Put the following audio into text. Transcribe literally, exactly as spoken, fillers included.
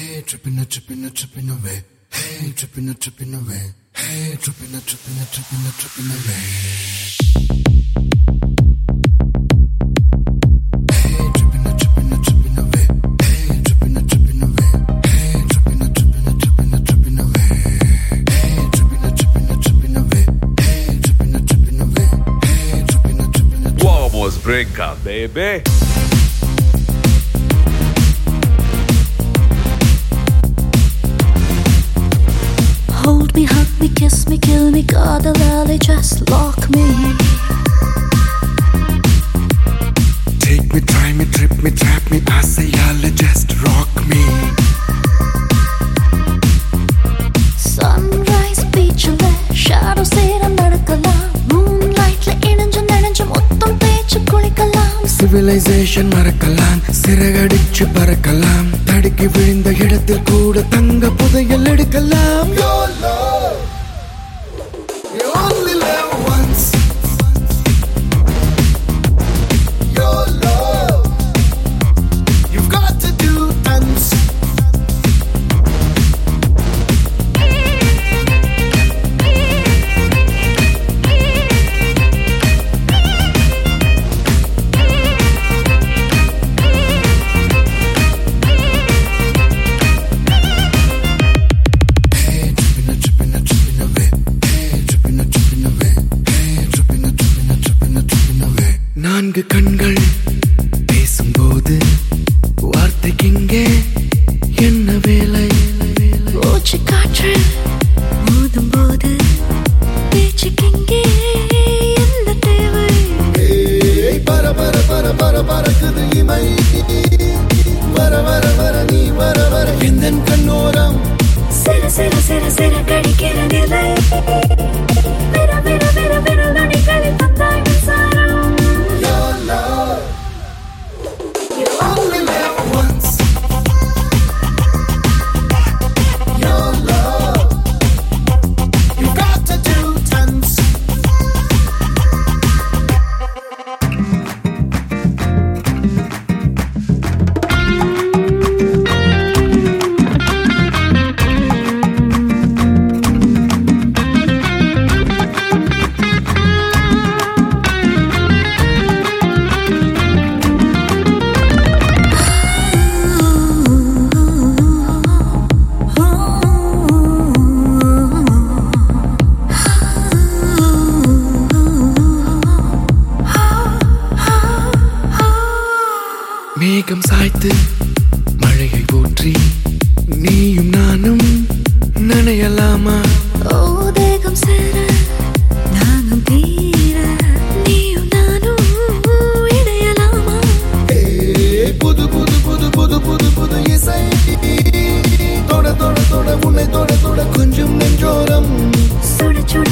Hey, tripping, tripping, tripping away. Hey, tripping, tripping away. Hey, tripping, tripping, tripping, tripping away. Hey, tripping, tripping, tripping away. Hey, tripping, tripping away. Hey, tripping, tripping, tripping, tripping away. Hey, tripping, tripping, tripping away. Hey, tripping, tripping away. Hey, tripping, tripping. Vamos brincar, baby. Hold me, hug me, kiss me, kill me, God, the valley, just lock me. Take me, try me, trip me, trap me, I say y'all just rock me. Sunrise beach le shadow sera nadakalam, moonlight le inanju nananju mottham pechu kulikalam. Civilization மறக்கலாம், சிறகடிச்சு பறக்கலாம், தடுக்கி விழுந்த இடத்தில் கூட தங்க புதையல் எடுக்கலாம். Your love, you only live once. Your love, you've got to do tons. நான்கு கண்கள் பேசும்போது வார்த்தைக்கிங்கே என்ன வேலை? மூச்சு காற்று மோதும் போது பேச்சுக்கிங்கே என்ன தேவை? பர பர பர பர பறக்குது இமை, வர வர வர நீ வர வர எந்தன் கண்ணோரம் சிற சிற சிற சிற கடிக்கிற நிலை, விர விர விர விர நடிகளை தந்தாய் மின்சாரம். Your love, you only live once. Your love, you've got to do tons. மேகம் சாய்த்து மழையை ஊற்றி நீயும் நானும் நனையலாமா? ஓ தேகம் சேர நானும் தீர நீயும் நானும் இணையலாமா? புது புது புது புது புது புது இசை தொட தொட தொட உன்னை தொட தொட கொஞ்சம் நெஞ்சோரம் சுட சுட